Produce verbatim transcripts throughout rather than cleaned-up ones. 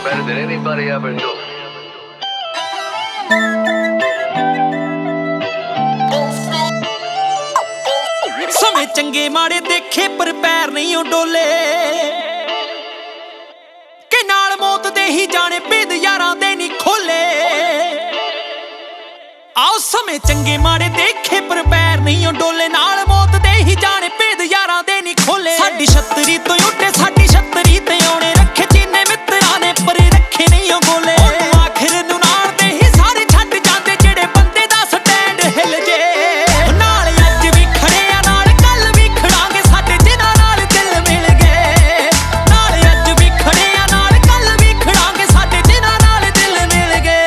better than anybody ever knew. ਸਮੇਂ ਚੰਗੇ ਮਾੜੇ ਦੇਖੇ ਪਰ ਪੈਰ ਨਹੀਂ ਓ ਡੋਲੇ ਕਿ ਨਾਲ ਮੌਤ ਦੇ ਹੀ ਜਾਣੇ ਭੇਦ ਯਾਰਾਂ ਦੇ ਨਹੀਂ ਖੋਲੇ। ਆਓ ਸਮੇਂ ਚੰਗੇ ਮਾੜੇ ਦੇਖੇ ਪਰ ਪੈਰ ਨਹੀਂ ਓ ਡੋਲੇ ਨਾਲ ਮੌਤ ਦੇ ਹੀ ਜਾਣੇ ਭੇਦ ਯਾਰਾਂ ਦੇ ਨਹੀਂ ਖੋਲੇ। ਸਾਡੀ ਛਤਰੀ ਤੋਂ ਉੱਡੇ ਸਾਡੀ ਛਤਰੀ ਤੇ ਆਉਣੇ ਰੱਖੇ ਚੀਨੇ ਮਿੱਤਰਾਂ ਨੇ ਪਰ ਰੱਖੇ ਨਹੀਂ ਓ ਗੋਲੇ। ਆਖਿਰ ਨੂੰ ਨਾਲ ਦੇ ਹੀ ਸਾਰੇ ਛੱਡ ਜਾਂਦੇ ਜਿਹੜੇ ਬੰਦੇ ਦਾ ਸਟੈਂਡ ਹਿੱਲ ਜੇ। ਨਾਲ ਅੱਜ ਵੀ ਖੜੇ ਆ ਨਾਲ ਕੱਲ ਵੀ ਖੜਾਂਗੇ ਸਾਡੇ ਜਿਨ੍ਹਾਂ ਨਾਲ ਦਿਲ ਮਿਲ ਗਏ। ਨਾਲ ਅੱਜ ਵੀ ਖੜੇ ਆ ਨਾਲ ਕੱਲ ਵੀ ਖੜਾਂਗੇ ਸਾਡੇ ਜਿਨ੍ਹਾਂ ਨਾਲ ਦਿਲ ਮਿਲ ਗਏ।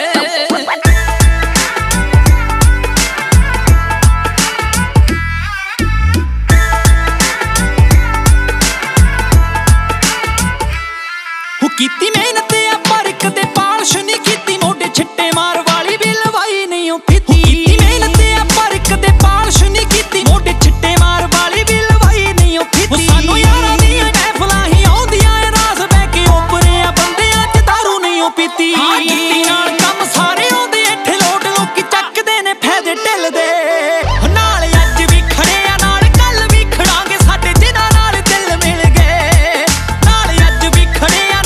ਕੀਤੀ ਮਿਹਨਤ ਆ ਪਰ ਕਦੇ ਪਾਲਸ਼ ਨਹੀਂ ਕੀਤੀ ਮੋਢੇ ਛਿੱਟੇ ਮਾਰ ਵਾਲੀ ਵੀ ਲਵਾਈ ਨਹੀਂ ਓ ਫੀਤੀ। ਕੀਤੀ ਮਿਹਨਤ ਆ ਪਰ ਕਦੇ ਪਾਲਸ਼ ਨਹੀਂ ਕੀਤੀ ਮੋਢੇ ਛਿੱਟੇ ਮਾਰ ਵਾਲੀ ਵੀ ਲਵਾਈ ਨਹੀਂ ਓ ਫੀਤੀ। ਸਾਨੂੰ ਯਾਰਾਂ ਦੀਆਂ ਮਹਿਫਲਾਂ ਹੀ ਆਉਂਦੀਆਂ ਏ ਰਾਸ ਬਹਿ ਕੇ ਓਪਰੇ ਆ ਬੰਦਿਆਂ ਚ ਦਾਰੂ ਨਹੀਂ ਓ ਪੀਤੀ। ਹਾਂ ਕੀਤੀ ਨਾਲ ਕੰਮ ਸਾਰੇ ਆਉਂਦੇ ਇੱਥੇ ਲੋਟ ਲੋਕੀ ਚੱਕਦੇ ਨੇ ਫਾਇਦੇ ਢਿੱਲ ਦੇ। ਨਾਲ ਅੱਜ ਵੀ ਖੜੇ ਆ ਨਾਲ ਕੱਲ ਵੀ ਖੜਾਂਗੇ ਸਾਡੇ ਜਿਨ੍ਹਾਂ ਨਾਲ ਦਿਲ ਮਿਲ ਗਏ। ਨਾਲ ਅੱਜ ਵੀ ਖੜੇ ਆ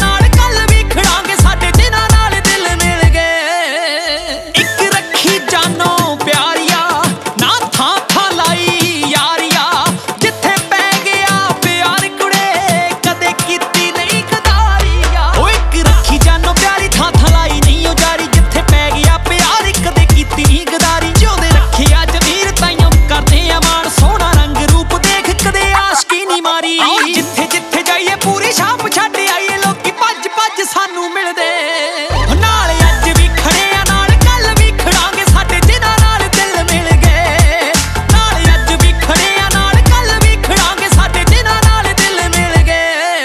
ਜਿੱਥੇ ਜਿੱਥੇ ਜਾਈਏ ਪੂਰੀ ਛਾਪ ਛੱਡ ਆਈਏ ਲੋਕੀ ਭੱਜ ਭੱਜ ਸਾਨੂੰ ਮਿਲਦੇ। ਨਾਲ ਅੱਜ ਵੀ ਖੜੇ ਆ ਨਾਲ ਕੱਲ ਵੀ ਖੜਾਂਗੇ ਸਾਡੇ ਜਿਨ੍ਹਾਂ ਨਾਲ ਦਿਲ ਮਿਲ ਗਏ। ਨਾਲ ਅੱਜ ਵੀ ਖੜੇ ਆ ਨਾਲ ਕੱਲ ਵੀ ਖੜਾਂਗੇ ਸਾਡੇ ਜਿਨ੍ਹਾਂ ਨਾਲ ਦਿਲ ਮਿਲ ਗਏ।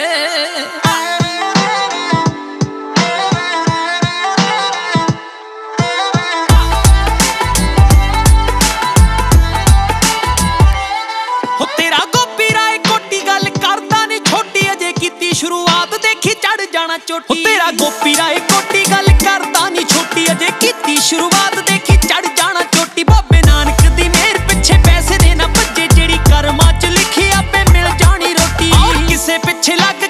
ਹੋ ਤੇਰਾ ਗੋਪੀ ਰਾਏ ਕੋਟੀ ਗੱਲ ਕਰਦਾ ਨੀ ਛੋਟੀ ਅਜੇ ਕੀਤੀ ਸ਼ੁਰੂਆਤ ਦੇਖੀ ਚੜ ਜਾਣਾ ਚੋਟੀ। ਤੇਰਾ ਗੋਪੀ ਰਾਏ ਕੋਟੀ ਗੱਲ ਕਰਦਾ ਨੀ ਛੋਟੀ ਅਜੇ ਕੀਤੀ ਸ਼ੁਰੂਆਤ ਦੇਖੀ ਚੜ ਜਾਣਾ ਚੋਟੀ। ਬਾਬੇ ਨਾਨਕ ਦੀ ਮਿਹਰ ਪਿੱਛੇ ਪੈਸੇ ਦੇ ਨਾ ਭੱਜੇ ਜਿਹੜੀ ਕਰਮਾਂ ਚ ਲਿਖੀ ਆਪੇ ਮਿਲ ਜਾਣੀ ਰੋਟੀ। ਕਿਸੇ ਪਿੱਛੇ ਲੱਗ